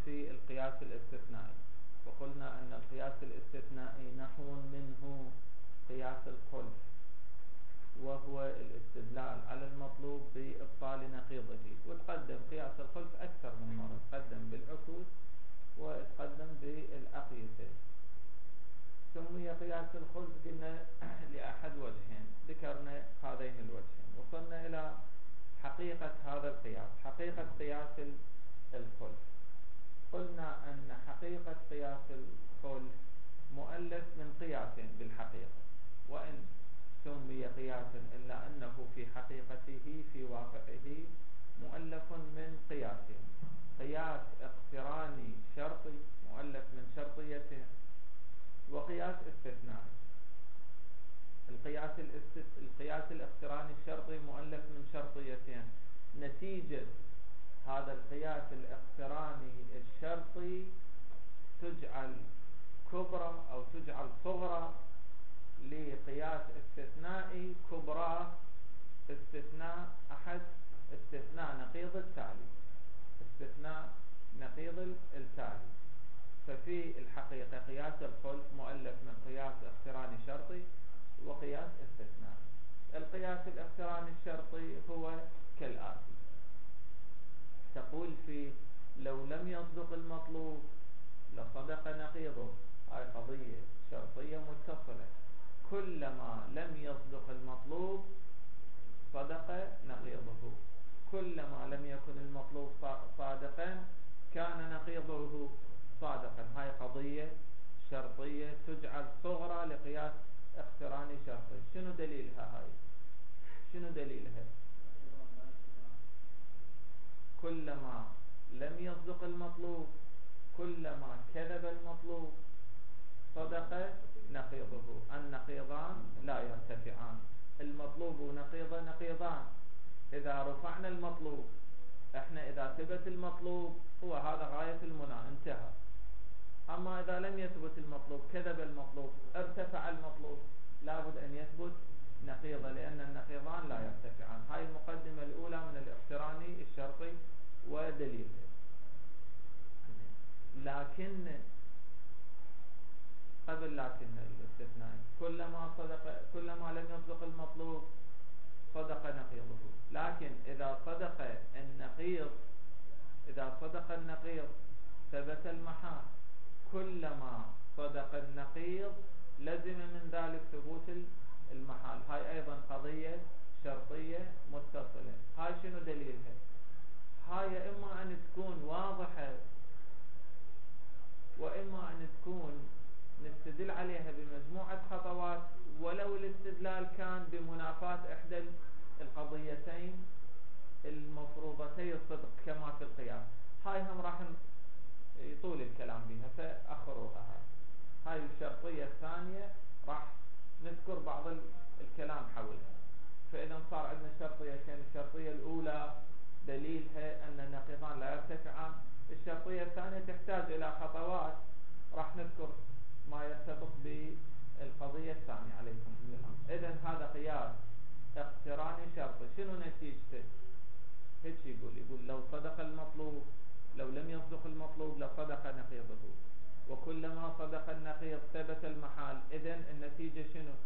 في القياس الاستثنائي، وقلنا أن القياس الاستثنائي نحو منه قياس الخلف، وهو الاستدلال على المطلوب بإبطال نقيضه. وتقدم قياس الخلف أكثر من مرة، تقدم بالعكوس وتقدم بالأقيسة. سمي قياس الخلف قلنا لأحد وجهين، ذكرنا هذين الوجهين. وصلنا إلى حقيقة هذا القياس، حقيقة قياس الخلف. قلنا أن حقيقة قياس الخلف مؤلف من قياسين بالحقيقة، وإن سمي قياسا إلا أنه في حقيقته في واقعه مؤلف من قياسين: قياس اقتراني شرطي مؤلف من شرطيتين، وقياس استثنائي. القياس الاقتراني الشرطي مؤلف من شرطيتين. نتيجة هذا القياس الاقتراني الشرطي تجعل كبرى أو تجعل صغرى لقياس استثنائي كبرى استثناء نقيض التالي، استثناء نقيض التالي. ففي الحقيقة قياس الخلف مؤلف من قياس اقتراني شرطي وقياس استثنائي. القياس الاقتراني الشرطي هو كالآتي: تقول فيه لو لم يصدق المطلوب لصدق نقيضه. هاي قضية شرطية متصلة، كلما لم يصدق المطلوب صدق نقيضه، كلما لم يكن المطلوب صادقا كان نقيضه صادقا. هاي قضية شرطية تجعل صغرى لقياس اقتراني شرطي. شنو دليلها هاي؟ شنو دليلها؟ كلما لم يصدق المطلوب، كلما كذب المطلوب صدق نقيضه. النقيضان لا يرتفعان، المطلوب نقيضان. إذا رفعنا المطلوب، احنا إذا ثبت المطلوب هو هذا غاية المنى، انتهى. أما إذا لم يثبت المطلوب، كذب المطلوب، ارتفع المطلوب، لابد أن يثبت نقيضة، لأن النقيضان لا يرتفعان. هاي المقدمة الأولى من الاقتراني الشرطي ودليله. لكن قبل لكن الاستثنائي كلما لم يصدق المطلوب صدق نقيضه. لكن إذا صدق النقيض ثبت المحال. كلما صدق النقيض لزم من ذلك ثبوت المحال. هاي أيضا قضية شرطية متصلة. هاي شنو دليلها؟ هاي إما أن تكون واضحة، وإما أن تكون نستدل عليها بمجموعة خطوات، ولو الاستدلال كان بمنافاة إحدى القضيتين المفروضتي الصدق كما في القياس. هاي هم راح يطول الكلام بها فأخروها. هاي الشرطية الثانية راح نذكر بعض الكلام حولها. فإذا صار عندنا شرطيتين: الشرطية الأولى دليلها أن النقيضان لا يرتفعان، الشرطية الثانية تحتاج إلى خطوات، راح نذكر ما يرتبط بالقضية الثانية. عليكم السلام. إذن هذا قياس اقتراني شرطي. شنو نتيجته؟ هيك يقول لو صدق المطلوب، لو لم يصدق المطلوب لصدق نقيضه، وكلما صدق النقيض ثبت المحال. إذن النتيجة شنو؟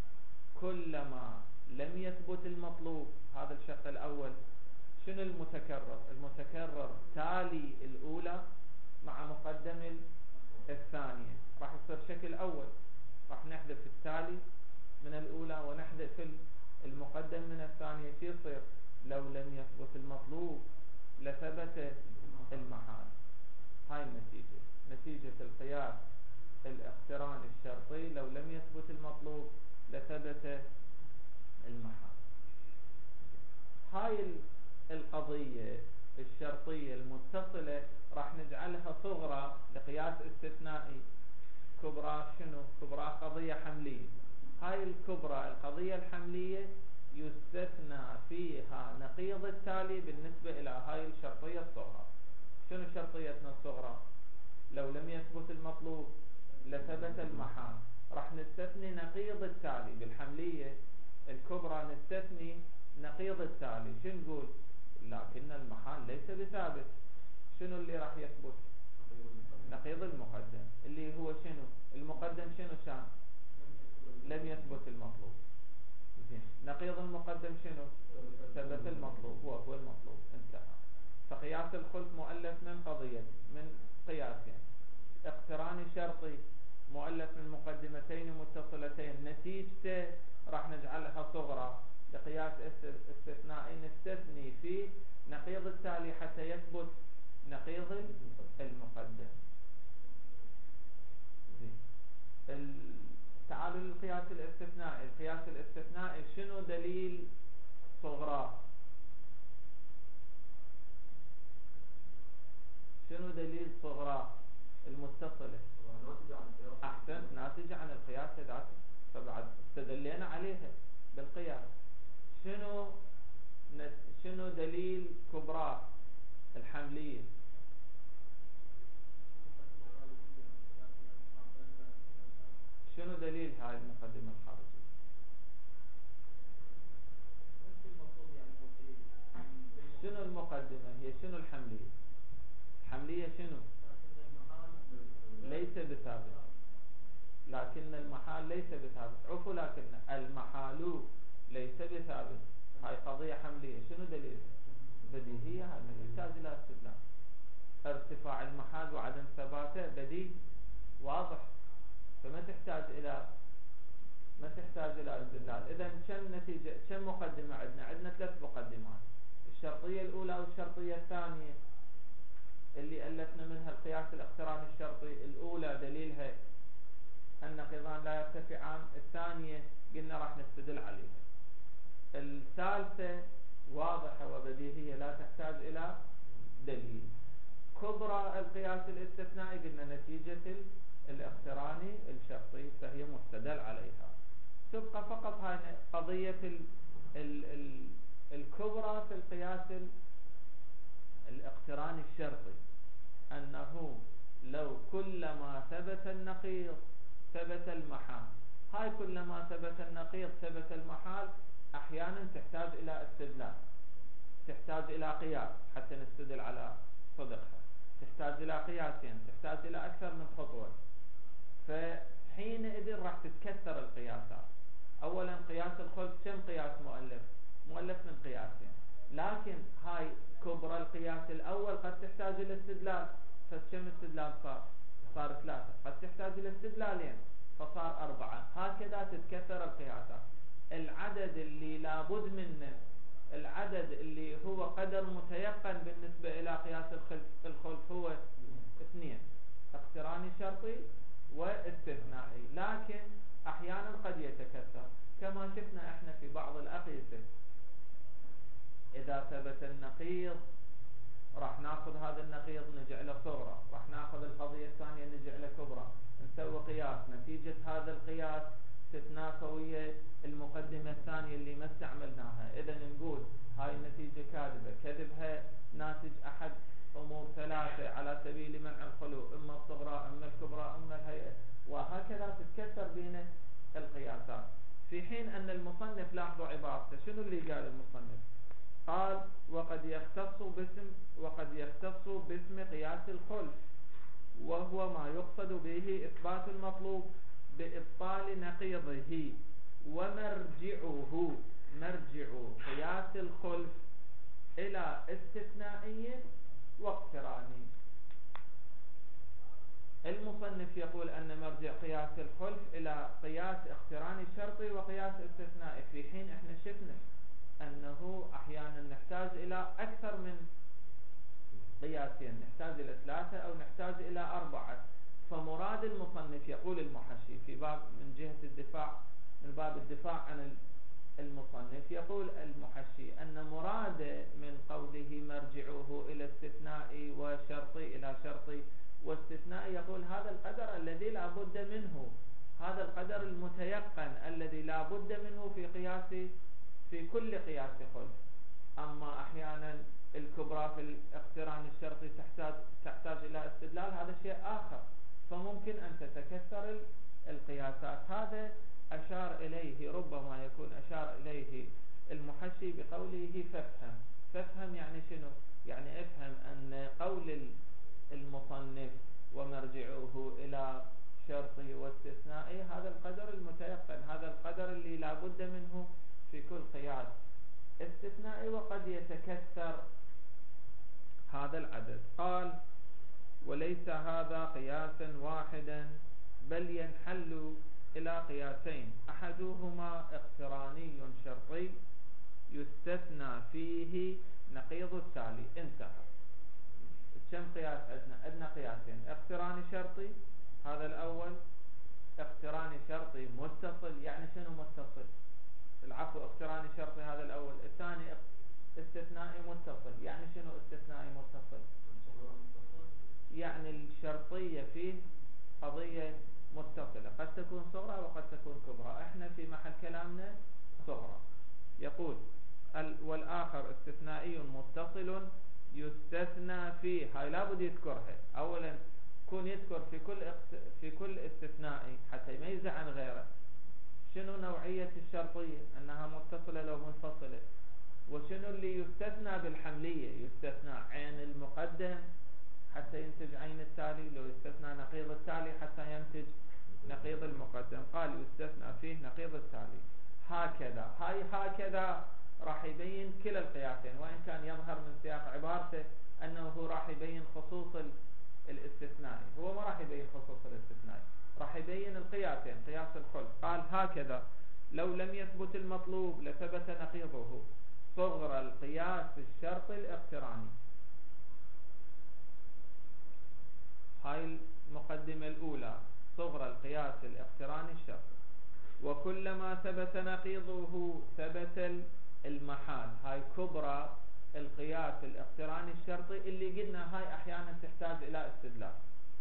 كلما لم يثبت المطلوب، هذا الشق الأول. شنو المتكرر تالي الأولى مع مقدم الثانية. راح يصير شكل أول، راح نحذف التالي من الأولى ونحذف المقدم من الثانية. شو يصير؟ لو لم يثبت المطلوب لثبت المحال. هاي النتيجة، نتيجة القياس الاقتراني الشرطي: لو لم يثبت المطلوب لثبت المحال. هاي القضية الشرطية المتصلة راح نجعلها صغرى لقياس استثنائي كبرى. شنو كبرى؟ قضية حملية. هاي الكبرى القضية الحملية يستثنى فيها نقيض التالي بالنسبة إلى هاي الشرطية الصغرى. شنو شرطيتنا الصغرى؟ لو لم يثبت المطلوب لثبت المحال. راح نستثني نقيض التالي بالحملية الكبرى، نستثني نقيض التالي. شنو نقول؟ لكن المحال ليس بثابت. شنو اللي راح يثبت؟ نقيض المقدم اللي هو شنو؟ المقدم شنو كان؟ لم يثبت المطلوب. زين، نقيض المقدم شنو؟ ثبت المطلوب وهو المطلوب، انتهى. فقياس الخلف مؤلف من قضية، من قياسين: اقتراني شرطي مؤلف من مقدمتين متصلتين، نتيجته راح نجعلها صغرى، لقياس استثنائي نستثني فيه نقيض التالي حتى يثبت نقيض المقدم. زين، تعالوا للقياس الاستثنائي. القياس الاستثنائي شنو دليل صغرى؟ شنو دليل صغرى المتصلة؟ أحسنت، ناتجة عن القياس ذاته، فبعد استدلينا عليها بالقياس. شنو دليل كبرى الحملية؟ شنو دليل هاي المقدمة الخارجية؟ شنو المقدمة هي؟ شنو الحملية؟ الحملية شنو؟ ليس بثابت، لكن المحال ليس بثابت. عفوا، لكن المحال ليس بثابت، هاي قضية حملية. شنو دليلها؟ بديهية، هاي ما تحتاج إلى استدلال. ارتفاع المحال وعدم ثباته بديهي واضح، فما تحتاج إلى استدلال. إذا كم نتيجة، كم مقدمة عندنا؟ عندنا 3 مقدمات: الشرطية الأولى والشرطية الثانية اللي ألفنا منها القياس الاقتراني الشرطي. الأولى دليلها النقيضان لا يرتفعان، الثانية قلنا راح نستدل عليها، الثالثة واضحة وبديهية لا تحتاج إلى دليل. كبرى القياس الاستثنائي قلنا نتيجة الاقتراني الشرطي، فهي مستدل عليها. تبقى فقط هاي قضية الكبرى في القياس الاقتراني الشرطي، أنه لو كلما ثبت النقيض ثبت المحال. هاي كلما ثبت النقيض ثبت المحال أحيانا تحتاج إلى استدلال، تحتاج إلى قياس حتى نستدل على صدقها، تحتاج إلى قياسين، تحتاج إلى أكثر من خطوة. فحينئذ راح تتكثر القياسات. أولا قياس الخلف كم قياس مؤلف من قياسين، لكن هاي كبرى القياس الأول قد تحتاج إلى استدلال، فكم استدلال صار 3، قد تحتاج إلى استدلالين فصار 4. هكذا تتكثر القياسات. العدد اللي لابد منه، العدد اللي هو قدر متيقن بالنسبة إلى قياس الخلف هو 2: اقتراني شرطي واستثنائي. لكن أحيانا قد يتكثر، كما شفنا احنا في بعض الأقيسة. إذا ثبت النقيض راح ناخذ هذا النقيض نجعله صغرى، راح ناخذ القضية الثانية نجعله كبرى، نسوي قياس، نتيجة هذا القياس تتنافى ويا المقدمة الثانية اللي ما استعملناها. إذا نقول هاي النتيجة كاذبة، كذبها ناتج أحد أمور 3 على سبيل منع الخلو، إما الصغرى إما الكبرى إما الهيئة، وهكذا تتكثر بين القياسات. في حين أن المصنف، لاحظوا عبارته، شنو اللي قال المصنف؟ قال: وقد يختص باسم قياس الخلف، وهو ما يقصد به إثبات المطلوب بإبطال نقيضه، مرجع قياس الخلف إلى استثنائي واقتراني. المصنف يقول أن مرجع قياس الخلف إلى قياس اقتراني شرطي وقياس استثنائي، في حين احنا شفنا أنه أحيانا نحتاج إلى أكثر من قياسين، نحتاج إلى 3 أو نحتاج إلى 4. فمراد المصنف، يقول المحشي في باب من جهة الدفاع، من باب الدفاع عن المصنف، يقول المحشي أن مراد من قوله مرجعوه إلى استثنائي وشرطي إلى شرطي واستثنائي، يقول هذا القدر الذي لا بد منه، هذا القدر المتيقن الذي لا بد منه في كل قياس خلف. أما أحيانا الكبرى في الاقتران الشرطي تحتاج إلى استدلال، هذا شيء آخر، فممكن أن تتكثر القياسات. هذا أشار إليه، ربما يكون أشار إليه المحشي بقوله فافهم يعني شنو؟ يعني افهم أن قول المصنف ومرجعوه إلى شرطي واستثنائي، هذا القدر المتيقن، هذا القدر اللي لا بد منه في كل قياس استثنائي، وقد يتكثر هذا العدد. قال وليس هذا قياسا واحدا بل ينحل إلى قياسين، أحدهما اقتراني شرطي يستثنى فيه نقيض التالي. انتهى. كم قياس عندنا؟ عندنا قياسين، اقتراني شرطي هذا الأول، اقتراني شرطي متصل. يعني شنو متصل؟ العفو، اقتراني شرطي هذا الأول. الثاني استثنائي متصل. يعني شنو استثنائي متصل؟ يعني الشرطية فيه قضية متصلة، قد تكون صغرى وقد تكون كبرى، احنا في محل كلامنا صغرى. يقول والآخر استثنائي متصل يستثنى فيه. هاي لابد يذكرها أولا، يكون يذكر في كل استثنائي حتى يميز عن غيره شنو نوعية الشرطية، أنها متصلة لو منفصلة، وشنو اللي يستثنى بالحملية، يستثنى عين المقدم حتى ينتج عين التالي، لو يستثنى نقيض التالي حتى ينتج نقيض المقدم. قال يستثنى فيه نقيض التالي. هكذا، هكذا راح يبين كلا القياسين، وإن كان يظهر من سياق عبارته أنه راح يبين خصوص الاستثنائي، هو ما راح يبين خصوص الاستثنائي، راح يبين القياسين، قياس الخلف. قال هكذا لو لم يثبت المطلوب لثبت نقيضه، صغر القياس الشرطي الاقتراني. هاي المقدمة الأولى، صغر القياس الاقتراني الشرطي. وكلما ثبت نقيضه ثبت المحال. هاي كبرى القياس الاقتراني الشرطي اللي قلنا هاي أحيانا تحتاج إلى استدلال.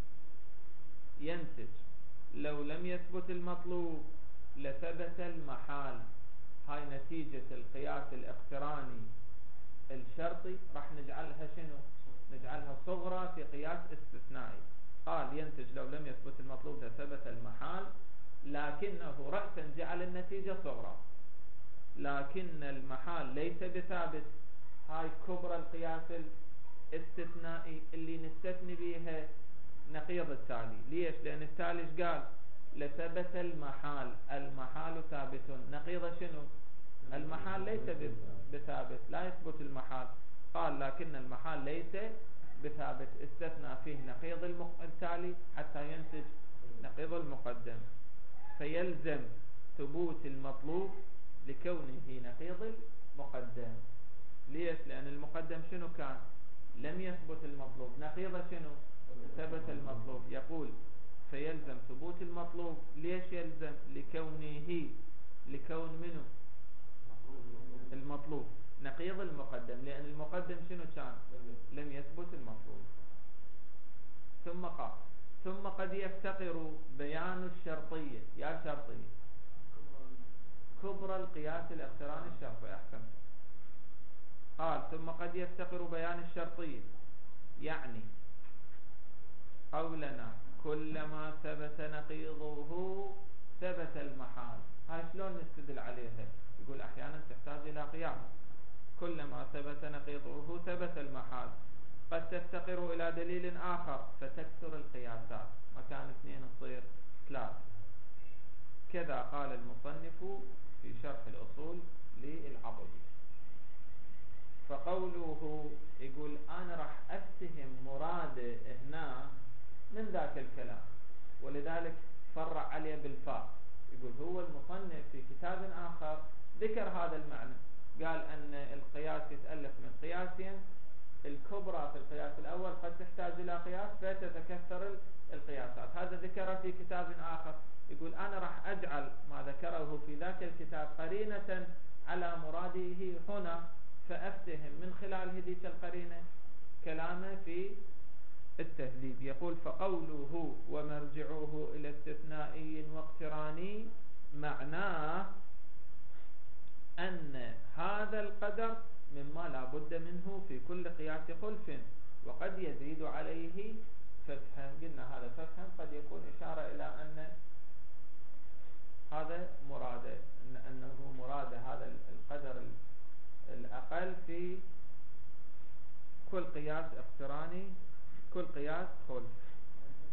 ينتج لو لم يثبت المطلوب لثبت المحال. هاي نتيجة القياس الاقتراني الشرطي، راح نجعلها شنو؟ نجعلها صغرى في قياس استثنائي. قال ينتج لو لم يثبت المطلوب لثبت المحال، لكنه رأسا جعل النتيجة صغرى، لكن المحال ليس بثابت. هاي كبرى القياس الاستثنائي اللي نستثني بيها نقيض التالي. ليش؟ لأن التالي ايش قال؟ لثبت المحال، المحال ثابت. نقيض شنو؟ المحال ليس بثابت، لا يثبت المحال. قال لكن المحال ليس بثابت، استثنى فيه نقيض التالي حتى ينتج نقيض المقدم، فيلزم ثبوت المطلوب لكونه نقيض المقدم. ليش؟ لأن المقدم شنو كان؟ لم يثبت المطلوب. نقيض شنو؟ ثبت المطلوب. يقول فيلزم ثبوت المطلوب. ليش يلزم؟ لكون منه المطلوب نقيض المقدم، لأن المقدم شنو كان؟ لم يثبت المطلوب. ثم قال ثم قد يفتقر بيان الشرطية. يا شرطية كبرى القياس الاقتراني الشرطي. أحسن. قال ثم قد يفتقر بيان الشرطية، يعني قولنا كلما ثبت نقيضه ثبت المحال. هاي شلون نستدل عليها؟ يقول أحيانا تحتاج إلى قياس. كلما ثبت نقيضه ثبت المحال. قد تفتقر إلى دليل آخر فتكثر القياسات، مكان 2 تصير 3. كذا قال المصنف في شرح الأصول للعضدي. فقوله يقول أنا راح أفتهم مراد هنا من ذاك الكلام، ولذلك فرع عليه بالفاء. يقول هو المصنف في كتاب آخر ذكر هذا المعنى، قال أن القياس يتألف من قياسين، الكبرى في القياس الأول قد تحتاج إلى قياس فتتكثر القياسات. هذا ذكره في كتاب آخر. يقول أنا راح أجعل ما ذكره في ذاك الكتاب قرينة على مراده هنا، فأفتهم من خلال هذيك القرينة كلامه في التهذيب. يقول فقوله ومرجعوه إلى استثنائي واقتراني معناه أن هذا القدر مما لا بد منه في كل قياس خلف، وقد يزيد عليه ففهم. قلنا هذا ففهم قد يكون إشارة إلى أن هذا مراده، أنه مراد هذا القدر الأقل في كل قياس اقتراني، كل قياس خلف.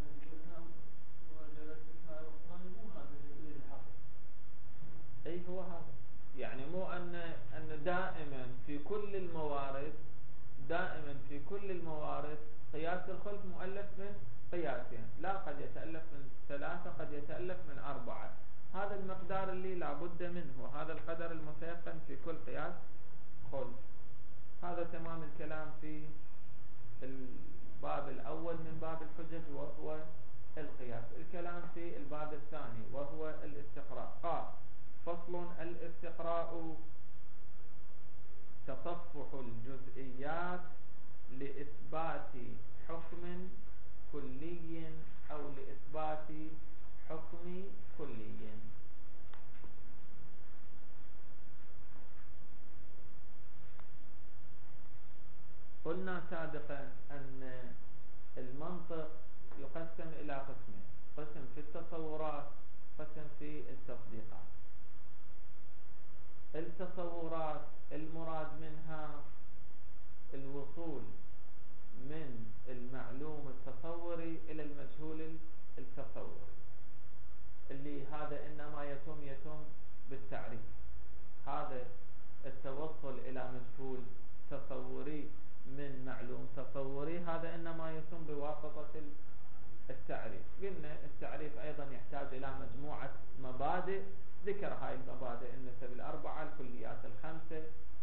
أي هو هذا. يعني مو أن دائما في كل الموارد، دائما في كل الموارد قياس الخلف مؤلف من قياسين، لا، قد يتألف من 3، قد يتألف من 4. هذا المقدار اللي لابد منه، هذا القدر المتيقن في كل قياس خلف. هذا تمام الكلام في الباب الأول من باب الحجج وهو القياس. الكلام في الباب الثاني وهو الاستقراء. قال: فصل: الاستقراء تصفح الجزئيات لإثبات حكم كلي أو لإثبات حكم كلي. قلنا سابقا أن المنطق يقسم إلى قسمين: قسم في التصورات، قسم في التصديقات. التصورات المراد منها الوصول من المعلوم التصوري إلى المجهول التصوري، اللي هذا إنما يتم بالتعريف. هذا التوصل إلى مجهول تصوري من معلوم تصوري، هذا إنما يتم بواسطة التعريف. قلنا التعريف أيضا يحتاج إلى مجموعة مبادئ، ذكر هاي المبادئ: النسب 4، الكليات 5،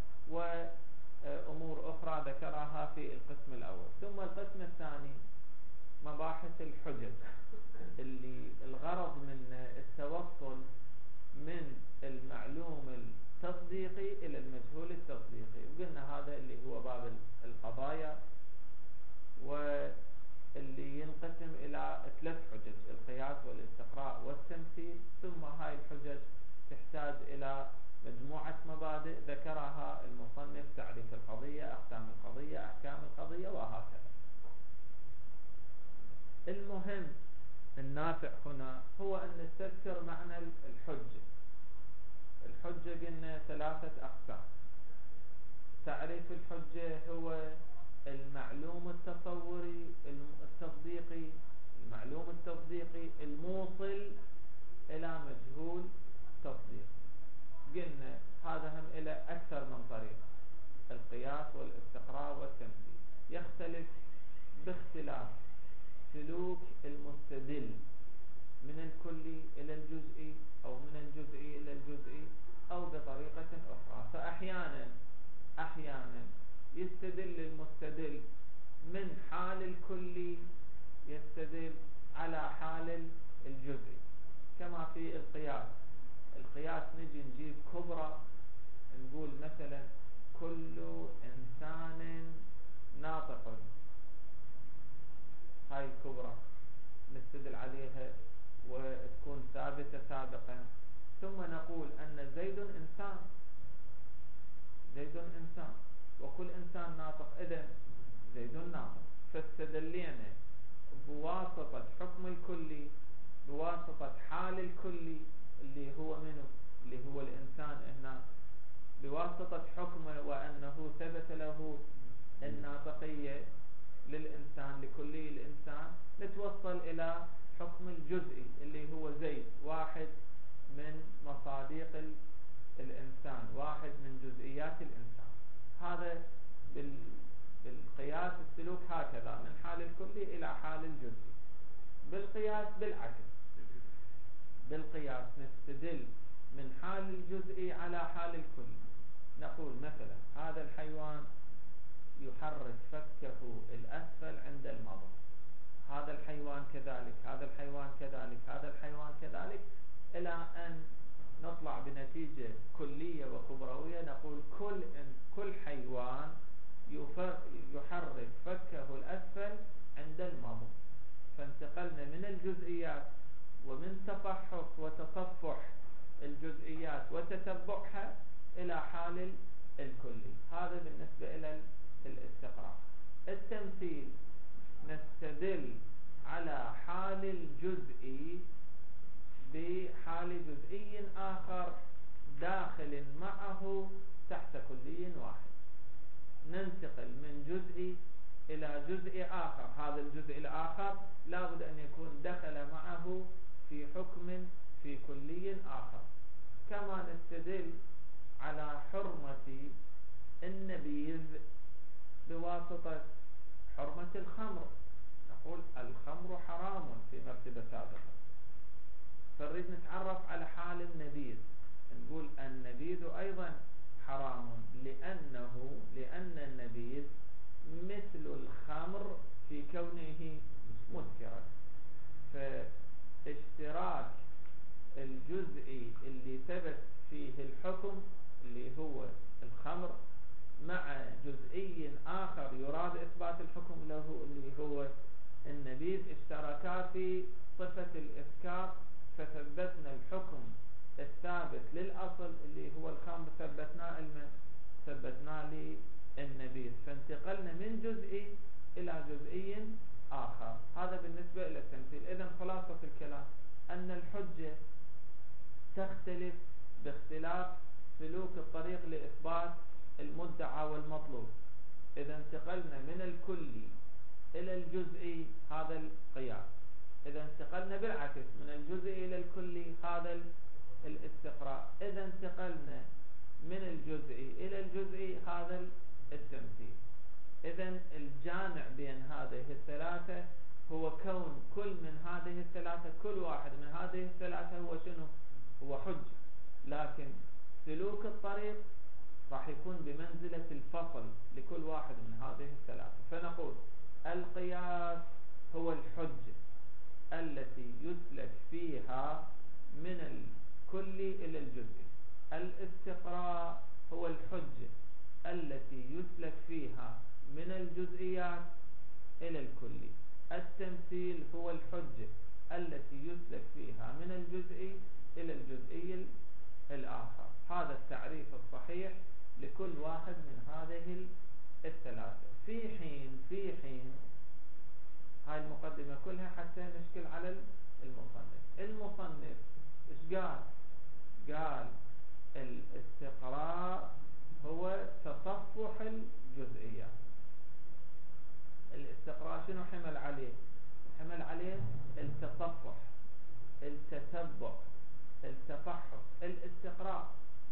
وأمور أخرى ذكرها في القسم الأول. ثم القسم الثاني مباحث الحجج، اللي الغرض من التوصل من المعلوم التصديقي إلى المجهول التصديقي. وقلنا هذا اللي هو باب القضايا، واللي ينقسم إلى 3 حجج: القياس والاستقراء والتمثيل. ثم هاي الحجج تحتاج إلى مجموعة مبادئ ذكرها المصنف: تعريف القضية، أقسام القضية، أحكام القضية، وهكذا. المهم النافع هنا هو أن نستذكر معنى الحجة. الحجة قلنا 3 أقسام. تعريف الحجة هو المعلوم التصوري التصديقي، المعلوم التصديقي الموصل إلى مجهول تصديقي. قلنا هذا هم إلى أكثر من طريق: القياس والاستقراء والتمثيل. يختلف باختلاف سلوك المستدل من الكلي إلى الجزئي، أو من الجزئي إلى الجزئي، أو بطريقة أخرى. فأحيانا يستدل المستدل من حال الكلي، يستدل على حال الجزئي، كما في القياس. القياس نجي نجيب كبرى، نقول مثلا: كل إنسان ناطق. هاي الكبرى نستدل عليها وتكون ثابتة سابقا. ثم نقول أن زيد إنسان، زيد إنسان، وكل إنسان ناطق، إذن زيد ناطق. فاستدلينا بواسطة حكم الكلي، بواسطة حال الكلي اللي هو منه، اللي هو الإنسان هنا، بواسطة حكمه وأنه ثبت له الناطقية للإنسان، لكلي الإنسان، نتوصل إلى حكم الجزئي اللي هو زيد، واحد من مصاديق الإنسان، واحد من جزئيات الإنسان. هذا بالقياس السلوك هكذا، من حال الكلي إلى حال الجزئي. بالقياس بالعكس، بالقياس نستدل من حال الجزئي على حال الكلي. نقول مثلا: هذا الحيوان يحرك فكه الأسفل عند المضغ، هذا الحيوان كذلك، هذا الحيوان كذلك، هذا الحيوان كذلك، إلى أن نطلع بنتيجة كلية وكبروية. نقول كل حيوان يحرك فكه الأسفل عند المضغ. فانتقلنا من الجزئيات ومن تفحص وتصفح الجزئيات وتتبعها إلى حال الكلي. هذا بالنسبة إلى الاستقراء. التمثيل نستدل على حال الجزئي بحال جزئي آخر داخل معه تحت كلي واحد. ننتقل من جزئي إلى جزء آخر، هذا الجزء الآخر لابد أن يكون دخل معه في حكم في كلي آخر. كما نستدل على حرمة النبيذ بواسطة حرمة الخمر، نقول الخمر حرام في مرتبة سابقة، فنريد نتعرف على حال النبيذ، نقول النبيذ أيضا حرام لأن النبيذ مثل الخمر في كونه مسكرا، فاشتراك الجزء اللي ثبت فيه الحكم اللي هو الخمر مع جزئي آخر يراد إثبات الحكم له اللي هو النبيذ، اشتركا في صفة الإسكار، فثبتنا الحكم الثابت للأصل اللي هو الخمر ثبتنا للنبيذ، فانتقلنا من جزئي إلى جزئي آخر. هذا بالنسبة إلى التمثيل. إذن خلاصة الكلام أن الحجة تختلف باختلاف سلوك الطريق لإثبات المدعى والمطلوب. إذا انتقلنا من الكلي إلى الجزئي هذا القياس، إذا انتقلنا بالعكس من الجزئي إلى الكلي هذا الاستقراء، إذا انتقلنا من الجزئي إلى الجزئي هذا التمثيل. إذا الجامع بين هذه الثلاثة هو كون كل من هذه الثلاثة، كل واحد من هذه الثلاثة هو شنو؟ هو حج، لكن سلوك الطريق راح يكون بمنزلة الفصل لكل واحد من هذه الثلاثة. فنقول القياس هو الحجة التي يسلك فيها من الكلي إلى الجزئي، الاستقراء هو الحجة التي يسلك فيها من الجزئيات إلى الكلي، التمثيل هو الحجة التي يسلك فيها من الجزئي إلى الجزئي الآخر. هذا التعريف الصحيح لكل واحد من هذه الثلاثة. في حين هاي المقدمة كلها حتى نشكل على المصنف إيش قال الاستقراء هو تصفح الجزئيات. الاستقراء شنو حمل عليه التصفح، التتبع، التفحص، الاستقراء،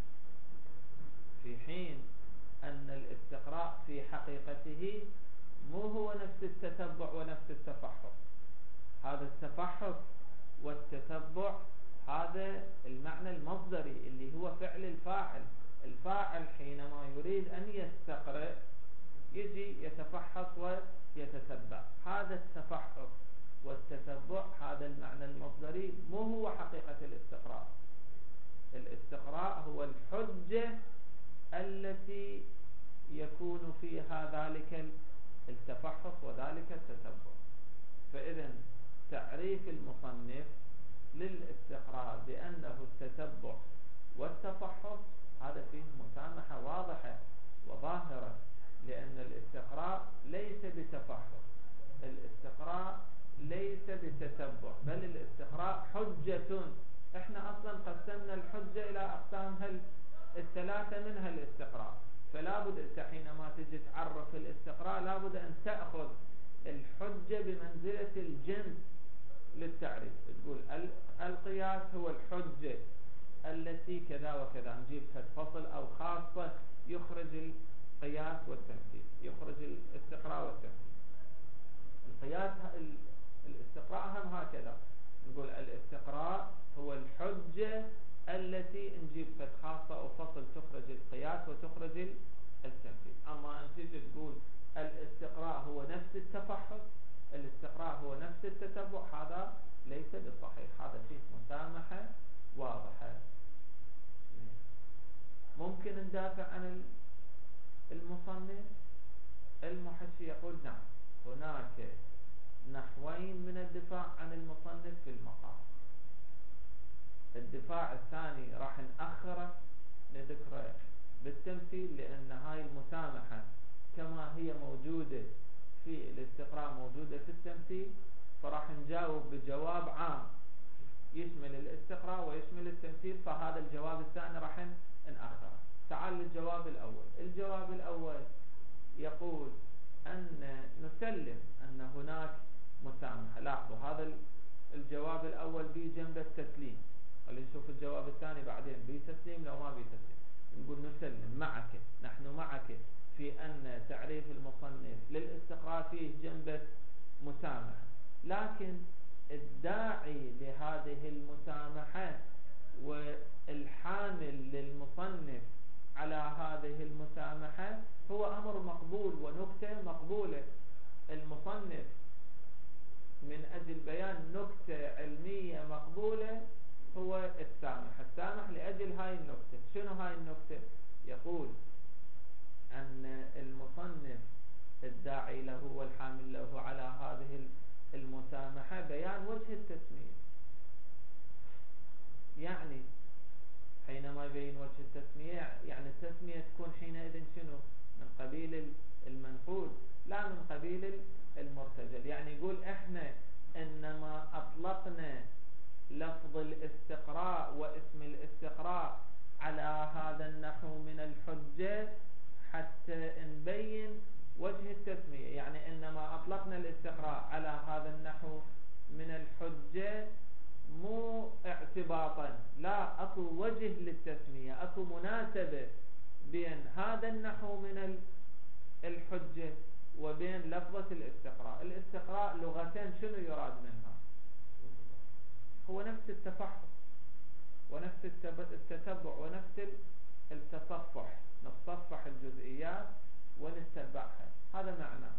في حين أن الاستقراء في حقيقته مو هو نفس التتبع ونفس التفحص. هذا التفحص والتتبع هذا المعنى المصدري اللي هو فعل الفاعل حينما يريد أن يستقرئ يجي يتفحص ويتتبع. هذا التفحص والتتبع هذا المعنى المصدري مو هو حقيقة الاستقراء. الاستقراء هو الحجة التي يكون فيها ذلك التفحص وذلك التتبع. فإذا تعريف المصنف للاستقراء بأنه التتبع والتفحص هذا فيه مسامحة واضحة وظاهرة، لأن الاستقراء ليس بتفحص، الاستقراء ليس بتتبع، بل الاستقراء حجة. احنا اصلا قسمنا الحجة الى اقسامها الثلاثة، منها الاستقراء، فلا بد انت حينما تجي تعرف الاستقراء لا بد ان تأخذ الحجة بمنزلة الجنس للتعريف. تقول القياس هو الحجة التي كذا وكذا، نجيب فصل او خاصة يخرج القياس والتمثيل، يخرج الاستقراء والتمثيل. القياس الاستقراء هم هكذا، نقول الاستقراء هو الحجة التي نجيب خاصة أو فصل تخرج القياس وتخرج التمثيل. أما أن تيجي تقول الاستقراء هو نفس التفحص، الاستقراء هو نفس التتبع، هذا ليس بصحيح، هذا فيه مسامحة واضحة. ممكن ندافع عن المصنف. المحشي يقول نعم، هناك نحوين من الدفاع عن المصنف في المقام. الدفاع الثاني راح نأخره نذكره بالتمثيل، لأن هاي المسامحة كما هي موجودة في الاستقراء موجودة في التمثيل، فراح نجاوب بجواب عام يشمل الاستقراء ويشمل التمثيل، فهذا الجواب الثاني راح نأخره. تعال للجواب الأول. الجواب الأول يقول أن نسلم أن هناك مسامحة. لاحظوا هذا الجواب الأول بي جنب التسليم، خلينا نشوف الجواب الثاني بعدين، بي تسليم لو ما بي تسليم. نقول نسلم معك، نحن معك في أن تعريف المصنف للاستقراء فيه جنبة مسامحة، لكن الداعي لهذه المسامحة والحامل للمصنف على هذه المسامحة هو أمر مقبول ونكتة مقبولة. المصنف من أجل بيان نكتة علمية مقبولة هو السامح لأجل هاي النكتة. شنو هاي النكتة؟ يقول أن المصنف الداعي له والحامل له على هذه المسامحة بيان وجه التسمية. يعني حينما يبين وجه التسمية، يعني التسمية تكون حينئذ شنو؟ من قبيل المنقول لا من قبيل المرتجل. يعني يقول احنا انما اطلقنا لفظ الاستقراء واسم الاستقراء على هذا النحو من الحجة حتى نبين وجه التسمية. يعني انما اطلقنا الاستقراء على هذا النحو من الحجة مو اعتباطا، لا، اكو وجه للتسمية، اكو مناسبة بين هذا النحو من الحجة وبين لفظة الاستقراء. الاستقراء لغة شنو يراد منها؟ هو نفس التفحص ونفس التتبع ونفس التصفح، نتصفح الجزئيات ونتبعها، هذا معناه.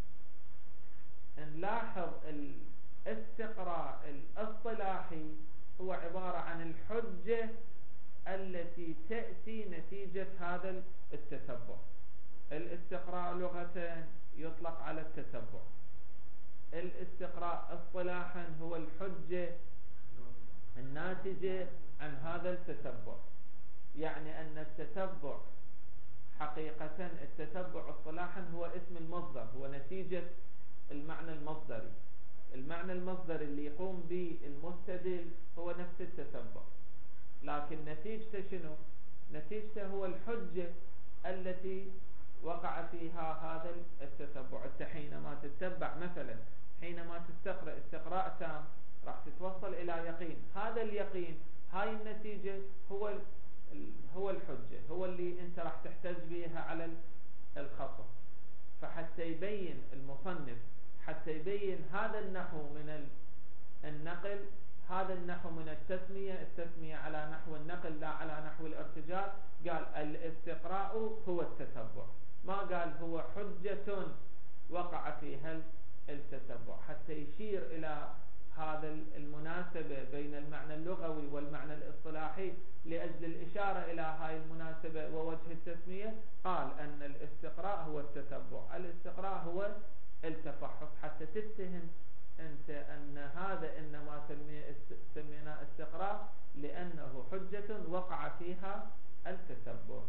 نلاحظ الاستقراء الاصطلاحي هو عبارة عن الحجة التي تأتي نتيجة هذا التتبع. الاستقراء لغة يطلق على التتبع، الاستقراء اصطلاحا هو الحجة الناتجة عن هذا التتبع. يعني أن التتبع حقيقة، التتبع اصطلاحا هو اسم المصدر، هو نتيجة المعنى المصدري. المعنى المصدري اللي يقوم به المستدل هو نفس التتبع، لكن نتيجته شنو؟ نتيجته هو الحجة التي وقع فيها هذا التتبع. انت حينما تتبع مثلا، حينما تستقرأ استقراء تام راح تتوصل إلى يقين، هذا اليقين هاي النتيجة هو الحجة، هو اللي انت راح تحتج بها على الخطأ. فحتى يبين المصنف، حتى يبين هذا النحو من النقل، هذا النحو من التسمية على نحو النقل لا على نحو الارتجال، قال الاستقراء هو التتبع، ما قال هو حجة وقع فيها التتبع، حتى يشير إلى هذا المناسبة بين المعنى اللغوي والمعنى الاصطلاحي. لأجل الإشارة إلى هاي المناسبة ووجه التسمية قال أن الاستقراء هو التتبع، الاستقراء هو التفحص، حتى تتهم أنت أن هذا إنما سمينا استقراء لأنه حجة وقع فيها التتبع.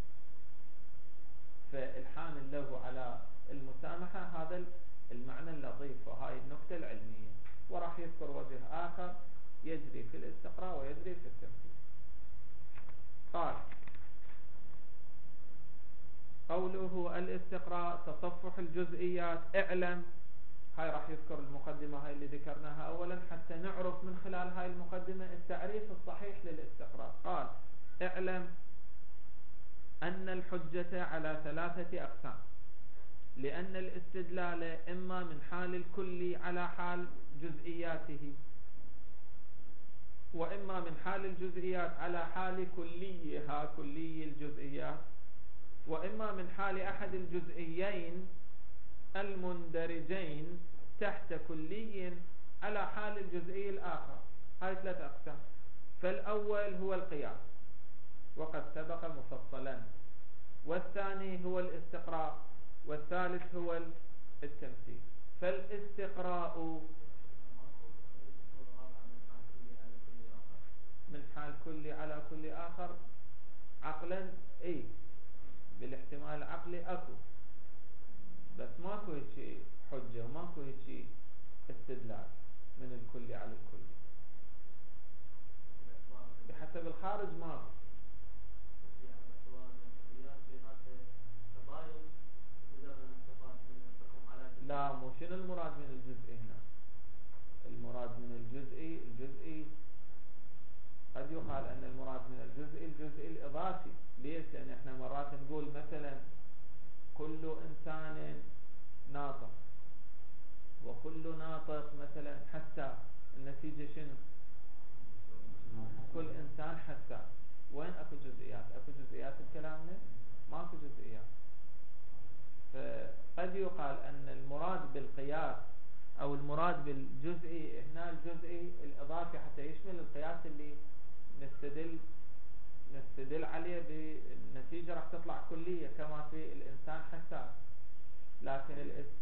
فالحامل له على المسامحة هذا المعنى اللطيف وهاي النكتة العلمية. وراح يذكر وجه آخر يجري في الاستقراء ويجري في التمثيل. قال قوله الاستقراء تصفح الجزئيات. اعلم، هاي راح يذكر المقدمة هاي اللي ذكرناها أولا حتى نعرف من خلال هاي المقدمة التعريف الصحيح للاستقراء. قال اعلم أن الحجة على 3 أقسام، لأن الاستدلال إما من حال الكل على حال جزئياته، وإما من حال الجزئيات على حال كليها كلي الجزئيات، وإما من حال أحد الجزئيين المندرجين تحت كلي على حال الجزئي الآخر. هاي 3 أقسام. فالأول هو القياس وقد سبق مفصلا، والثاني هو الاستقراء، والثالث هو التمثيل. فالاستقراء من حال كلي على كل آخر عقلا، اي بالاحتمال العقلي اكو، بس ماكو هيك حجة وماكو هيك استدلال من الكلي على الكلي. بحسب الخارج ماكو. لا، مو شنو المراد من الجزء هنا؟ المراد من الجزئي قد يقال أن المراد من الجزء الإضافي. ليش؟ لأن احنا مرات نقول مثلا كل إنسان ناطق، وكل ناطق مثلا حساس. النتيجة شنو؟ كل إنسان حساس. وين أكو جزئيات؟ أكو جزئيات بكلامنا؟ ماكو جزئيات. فقد يقال أن المراد بالقياس أو المراد بالجزئي هنا الجزئي الإضافي حتى يشمل القياس اللي نستدل عليه بالنتيجة راح تطلع كلية كما في الإنسان حساس. لكن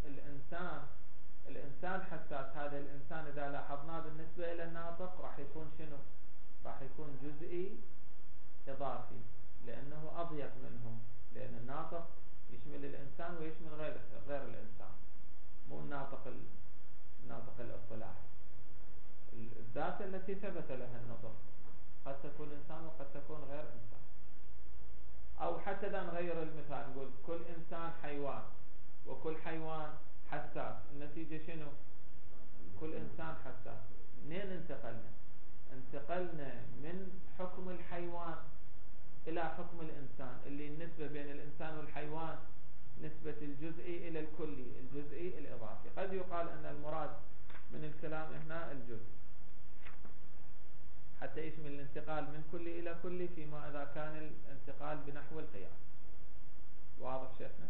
الإنسان حساس، هذا الإنسان إذا لاحظناه بالنسبة إلى الناطق راح يكون شنو؟ راح يكون جزئي إضافي، لأنه أضيق منه، لأن الناطق يشمل الإنسان ويشمل غير الإنسان، مو الناطق الاصطلاحي. الذات التي ثبت لها النطق قد تكون إنسان وقد تكون غير إنسان. أو حتى إذا نغير المثال نقول كل إنسان حيوان وكل حيوان حساس، النتيجة شنو؟ كل إنسان حساس. منين انتقلنا من حكم الحيوان إلى حكم الإنسان، اللي النسبة بين الإنسان والحيوان نسبة الجزئي إلى الكلي، الجزئي الإضافي. قد يقال أن المراد من الكلام هنا الجزء حتى يشمل الانتقال من كلي إلى كلي فيما إذا كان الانتقال بنحو القياس. واضح شيخنا؟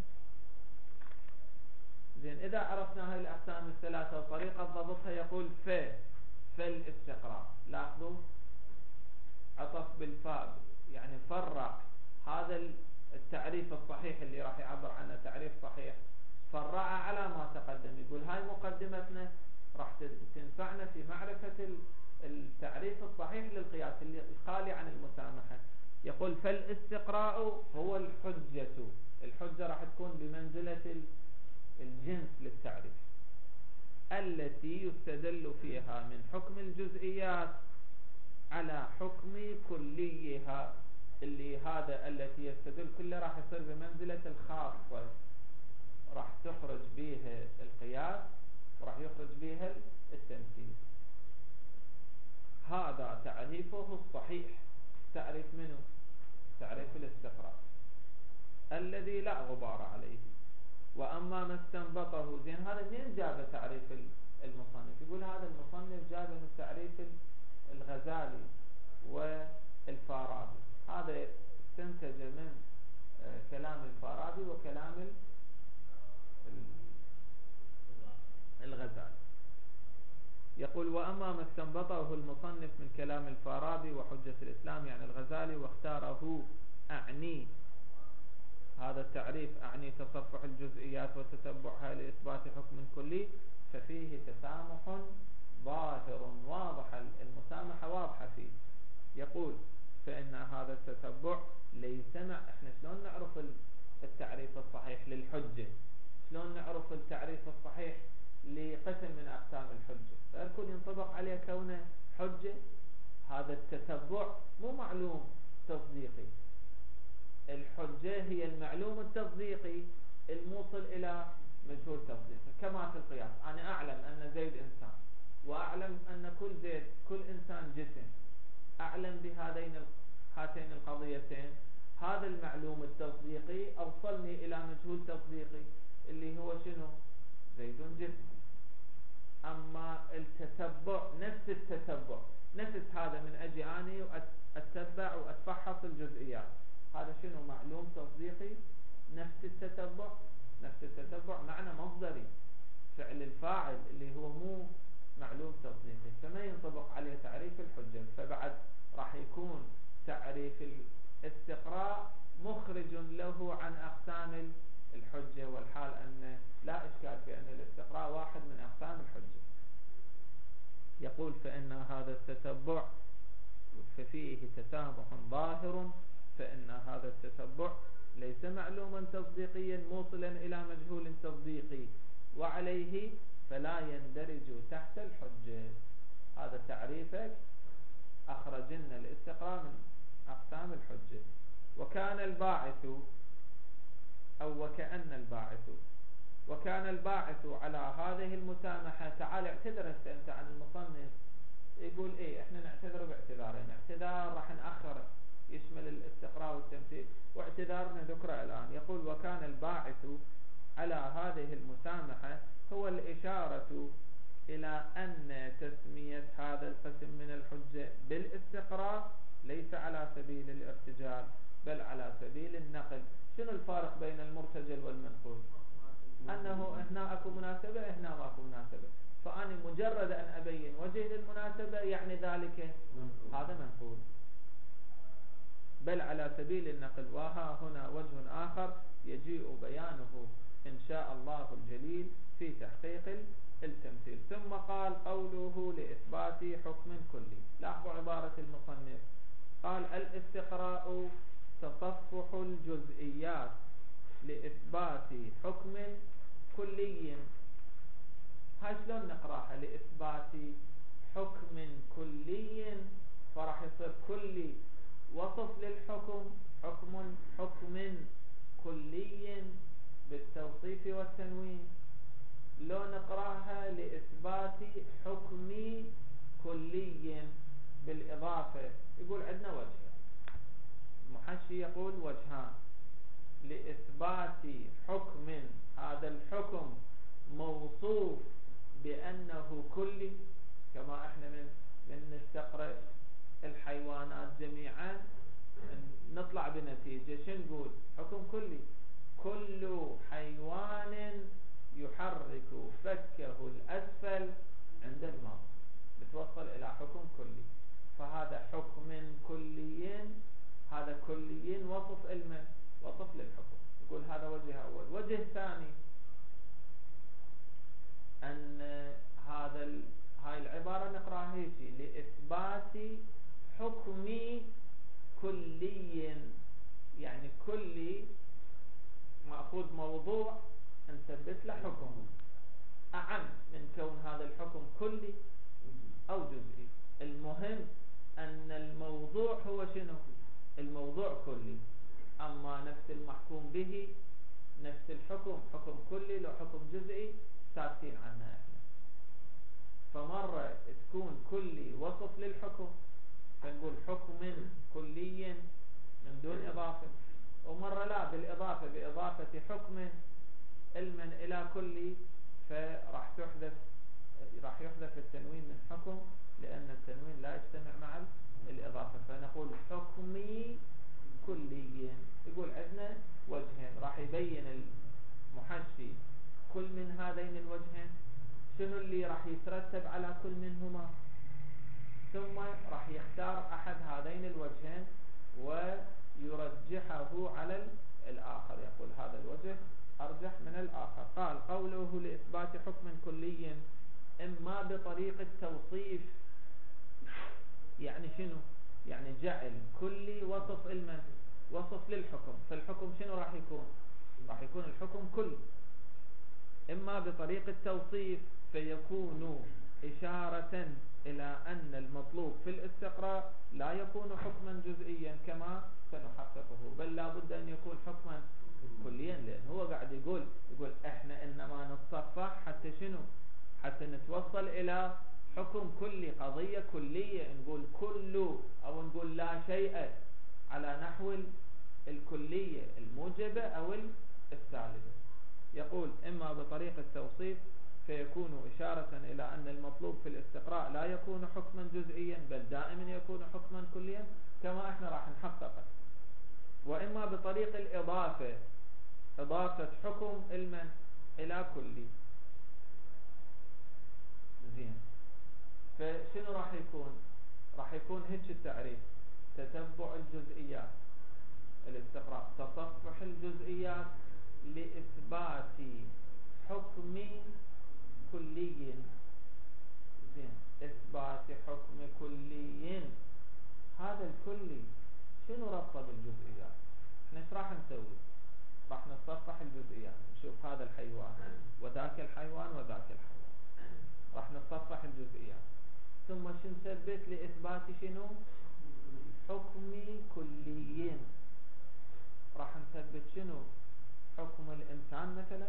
زين، إذا عرفنا هاي الأقسام الثلاثة وطريقة ضبطها يقول فالاستقراء. لاحظوا عطف بالفاء، يعني فرق هذا التعريف الصحيح اللي راح يعبر عنه تعريف صحيح، فرع على ما تقدم. يقول هاي مقدمتنا راح تنفعنا في معرفة التعريف الصحيح للقياس اللي خالي عن المسامحة. يقول فالاستقراء هو الحجة راح تكون بمنزلة الجنس للتعريف التي يستدل فيها من حكم الجزئيات على حكم كليها، اللي هذا التي يستدل كله راح يصير بمنزلة الخاصة، راح تخرج بها القياس وراح يخرج بها التمثيل. هذا تعريفه الصحيح. تعريف منه؟ تعريف الاستقراء الذي لا غبار عليه. وأما ما استنبطه، زين هذا منين جاب تعريف المصنف؟ يقول هذا المصنف جاب من تعريف الغزالي والفارابي. هذا استنتج من كلام الفارابي وكلام الغزالي. يقول وأما ما استنبطه المصنف من كلام الفارابي وحجة الإسلام يعني الغزالي واختاره، أعني هذا التعريف، أعني تصفح الجزئيات وتتبعها لإثبات حكم كلي، ففيه تسامح ظاهر واضح، المسامحة واضحة فيه. يقول فإن هذا التتبع ليس احنا شلون نعرف التعريف الصحيح للحجة؟ شلون نعرف التعريف الصحيح لقسم من أقسام الحجة؟ فالكل ينطبق عليه كونه حجة. هذا التتبع مو معلوم تصديقي. الحجة هي المعلوم التصديقي الموصل إلى مجهول تصديقي، كما في القياس. أنا أعلم أن زيد إنسان، وأعلم أن كل إنسان جسم، أعلم هاتين القضيتين. هذا المعلوم التصديقي أوصلني إلى مجهول تصديقي اللي هو شنو؟ زيد جسم. أما التتبع نفس هذا من أجي أني وأتبع وأتفحص الجزئيات، هذا شنو؟ معلوم تصديقي. نفس التتبع معنى مصدري، فعل الفاعل اللي هو مو معلوم تصديقي، فما ينطبق عليه تعريف الحجة. فبعد راح يكون تعريف الاستقراء مخرج له عن أقسام الحجة، والحال أن لا إشكال في أن الاستقراء واحد من أقسام الحجة. يقول فإن هذا التتبع ففيه تسامح ظاهر، فإن هذا التتبع ليس معلوما تصديقيا موصلا إلى مجهول تصديقي، وعليه فلا يندرج تحت الحجة. هذا تعريفك أخرجنا الاستقراء من أقسام الحجة. وكان الباعث على هذه المسامحة. تعال اعتذر أنت عن المصنف يقول ايه احنا نعتذر باعتذارين، اعتذار راح نأخره يشمل الاستقراء والتمثيل، واعتذار نذكره الآن. يقول وكان الباعث على هذه المسامحة هو الإشارة إلى أن تسمية هذا القسم من الحجة بالاستقراء ليس على سبيل الارتجال بل على سبيل النقل. شنو الفارق بين المرتجل والمنقول؟ أنه هنا أكو مناسبة، هنا ماكو مناسبة، فأنا مجرد أن أبين وجه للمناسبة يعني ذلك هذا منقول، بل على سبيل النقل. وها هنا وجه آخر يجيء بيانه إن شاء الله الجليل في تحقيق التمثيل. ثم قال قوله لإثبات حكم كلي. لاحظوا عبارة المصنف، قال الاستقراء تصفح الجزئيات لإثبات حكم كلي. هاي شلون نقراها؟ لإثبات حكم كلي، فراح يصير كلي وصف للحكم، حكم كلي بالتوصيف والتنوين. لو نقراها لإثبات حكم كلي بالإضافة، يقول عندنا وجهين، المحشي يقول وجهان، لإثبات حكم هذا الحكم موصوف بأنه كلي، كما احنا من نستقرأ الحيوانات جميعا نطلع بنتيجة شو نقول؟ حكم كلي، كل حيوان يحرك فكه الأسفل عند الماء، بتوصل إلى حكم كلي. فهذا حكم كلي، هذا كلي وصف المن وصف للحكم. يقول هذا وجه أول. وجه ثاني أن هاي العبارة نقراها هيك، لإثبات حكم كلي، يعني كلي مأخوذ موضوع نثبت له حكم أعم من كون هذا الحكم كلي أو جزئي. المهم أن الموضوع هو شنو؟ الموضوع كلي، أما نفس المحكوم به نفس الحكم حكم كلي لو حكم جزئي ساكتين عنها احنا. فمرة تكون كلي وصف للحكم فنقول حكم كلي من دون إضافة، ومرة لا بالإضافة، بإضافة حكم المن إلى كلي، فراح يحذف التنوين من حكم، لأن التنوين لا يجتمع مع الإضافة، فنقول حكمي كلي. يقول عندنا وجهين، راح يبين المحشي كل من هذين الوجهين شنو اللي راح يترتب على كل منهما، ثم راح يختار أحد هذين الوجهين ويرجحه على الآخر، يقول هذا الوجه أرجح من الآخر. قال قوله لإثبات حكم كلي إما بطريق التوصيف، يعني شنو؟ يعني جعل كلي وصف المن وصف للحكم، فالحكم شنو راح يكون؟ راح يكون الحكم كلي. إما بطريق التوصيف فيكون إشارة إلى أن المطلوب في الاستقراء لا يكون حكما جزئيا كما سنحققه، بل لا بد أن يكون حكما كليا، لأن هو قاعد يقول احنا إنما نتصفح حتى شنو؟ حتى نتوصل إلى حكم كلي، قضية كلية، نقول كل أو نقول لا شيء على نحو الكلية الموجبة أو السالبة. يقول إما بطريق التوصيف فيكون إشارة إلى أن المطلوب في الاستقراء لا يكون حكما جزئيا بل دائما يكون حكما كليا كما احنا راح نحققه. وإما بطريق الإضافة، إضافة حكم المن إلى كلي. زين، فشنو راح يكون؟ راح يكون هيك التعريف: تتبع الجزئيات، الاستقراء تصفح الجزئيات لإثبات حكم كلي. زين، إثبات حكم كلي، هذا الكلي شنو ربطه بالجزئيات؟ احنا ايش راح نسوي؟ راح نتصفح الجزئيات، نشوف هذا الحيوان وذاك الحيوان وذاك الحيوان، راح نتصفح الجزئيات، ثم شو نثبت لإثبات شنو؟ حكم كلي. راح نثبت شنو؟ حكم الإنسان مثلا،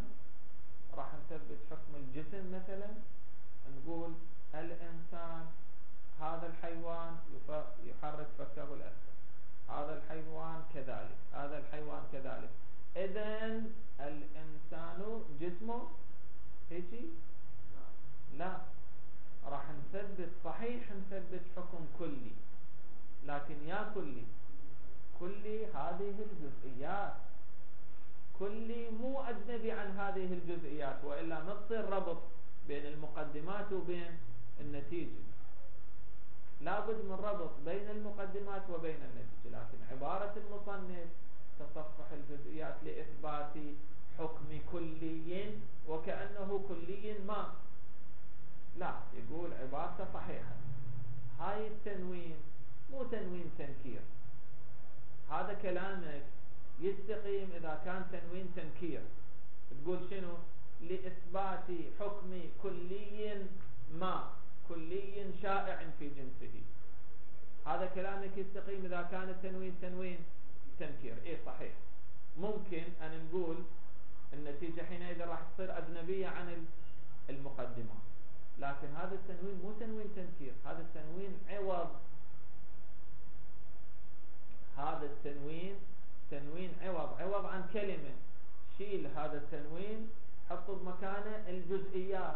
راح نثبت حكم الجسم مثلا، نقول الإنسان هذا الحيوان يحرك فكه الأسفل، هذا الحيوان كذلك، هذا الحيوان كذلك. إذن الإنسان جسمه هيجي؟ لا، راح نثبت، صحيح نثبت حكم كلي، لكن يا كلي هذه الجزئيات، كلي مو أجنبي عن هذه الجزئيات، وإلا ما تصير ربط بين المقدمات وبين النتيجة. لابد من ربط بين المقدمات وبين النتيجة. لكن عبارة المصنف تصفح الجزئيات لإثبات حكم كلي وكأنه كلي ما، لا، يقول عبارته صحيحة. هاي التنوين مو تنوين تنكير، هذا كلامك يستقيم إذا كان تنوين تنكير. تقول شنو؟ لإثبات حكم كلي ما، كلي شائع في جنسه. هذا كلامك يستقيم إذا كان التنوين تنوين تنكير. إيه صحيح، ممكن أن نقول النتيجة حينئذ راح تصير أجنبية عن المقدمة، لكن هذا التنوين مو تنوين تنكير، هذا التنوين عوض. هذا التنوين تنوين عوض عن كلمة. شيل هذا التنوين، حطه بمكانه الجزئيات،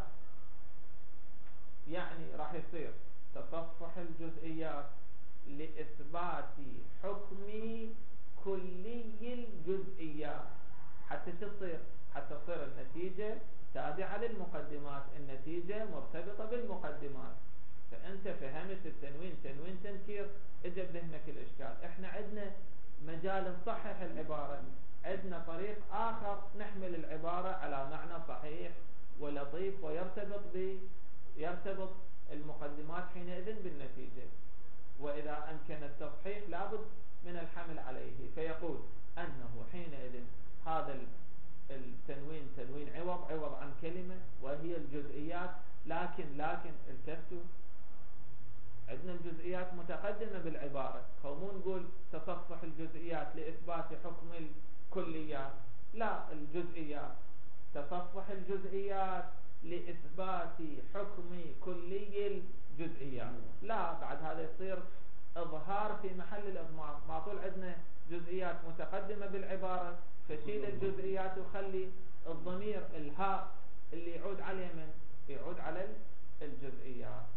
يعني راح يصير تصفح الجزئيات لإثبات حكم كلي الجزئيات. حتى تصير، حتى تصير النتيجة تابعة للمقدمات، النتيجة مرتبطة بالمقدمات. فأنت فهمت التنوين تنوين تنكير، اجى بذهنك الإشكال. احنا عندنا مجال نصحح العبارة، عندنا طريق آخر نحمل العبارة على معنى صحيح ولطيف يرتبط المقدمات حينئذ بالنتيجة. وإذا أمكن التصحيح لابد من الحمل عليه، فيقول أنه حينئذ هذا التنوين تنوين عوض عن كلمة وهي الجزئيات. لكن التفتوا، عندنا الجزئيات متقدمة بالعبارة، فمو نقول تصفح الجزئيات لإثبات حكم الكليات، لا، الجزئيات تصفح الجزئيات لإثبات حكم كلي الجزئيات. لا، بعد هذا يصير إظهار في محل الإضمار. ما طول عندنا جزئيات متقدمة بالعبارة، فشيل الجزئيات وخلي الضمير الهاء اللي يعود على من؟ يعود على الجزئيات.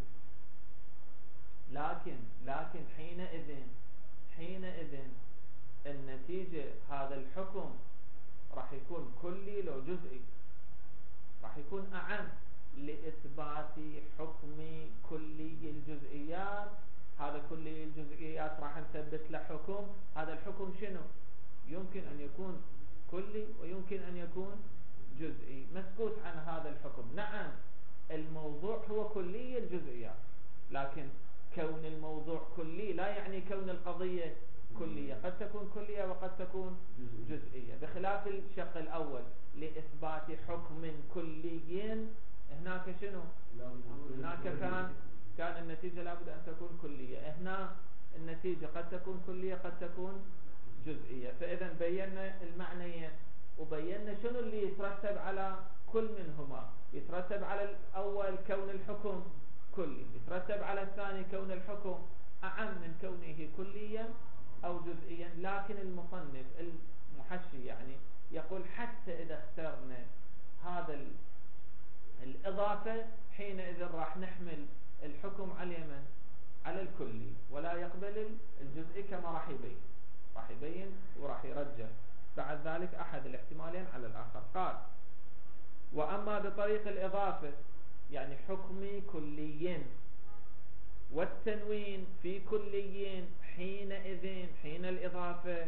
لكن حينئذ النتيجة هذا الحكم راح يكون كلي لو جزئي، راح يكون أعم لإثبات حكم كلي الجزئيات. هذا كلي الجزئيات راح نثبت له حكم. هذا الحكم شنو؟ يمكن أن يكون كلي ويمكن أن يكون جزئي، مسكوت عن هذا الحكم. نعم، الموضوع هو كلي الجزئيات، لكن كون الموضوع كلي لا يعني كون القضية كلية، قد تكون كلية وقد تكون جزئية، بخلاف الشق الأول لإثبات حكم كلي. هناك شنو؟ هناك كان النتيجة لابد أن تكون كلية، هنا النتيجة قد تكون كلية قد تكون جزئية. فإذا بينا المعنيين وبينا شنو اللي يترتب على كل منهما. يترتب على الأول كون الحكم كلي، يترتب على الثاني كون الحكم أعم من كونه كليا أو جزئيا. لكن المصنف المحشي يعني يقول حتى إذا اخترنا هذا الإضافة حينئذ راح نحمل الحكم على اليمن على الكلي، ولا يقبل الجزئي كما راح يبين وراح يرجح بعد ذلك أحد الاحتمالين على الآخر. قال: وأما بطريق الإضافة يعني حكم كلي والتنوين في كلي حينئذ حين الإضافة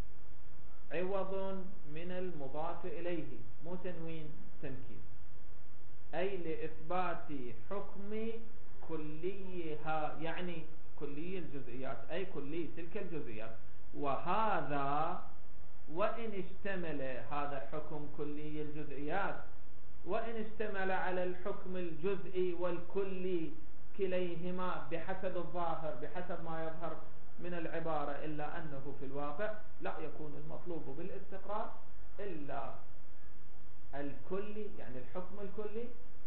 عوض من المضاف إليه، مو تنوين تنكير، أي لإثبات حكم كليها، يعني كلي الجزئيات أي كلي تلك الجزئيات. وهذا وإن اشتمل هذا حكم كلي الجزئيات وإن اشتمل على الحكم الجزئي والكلي كليهما بحسب الظاهر، بحسب ما يظهر من العبارة، إلا أنه في الواقع لا يكون المطلوب بالاستقراء إلا الكلي، يعني الحكم الكلي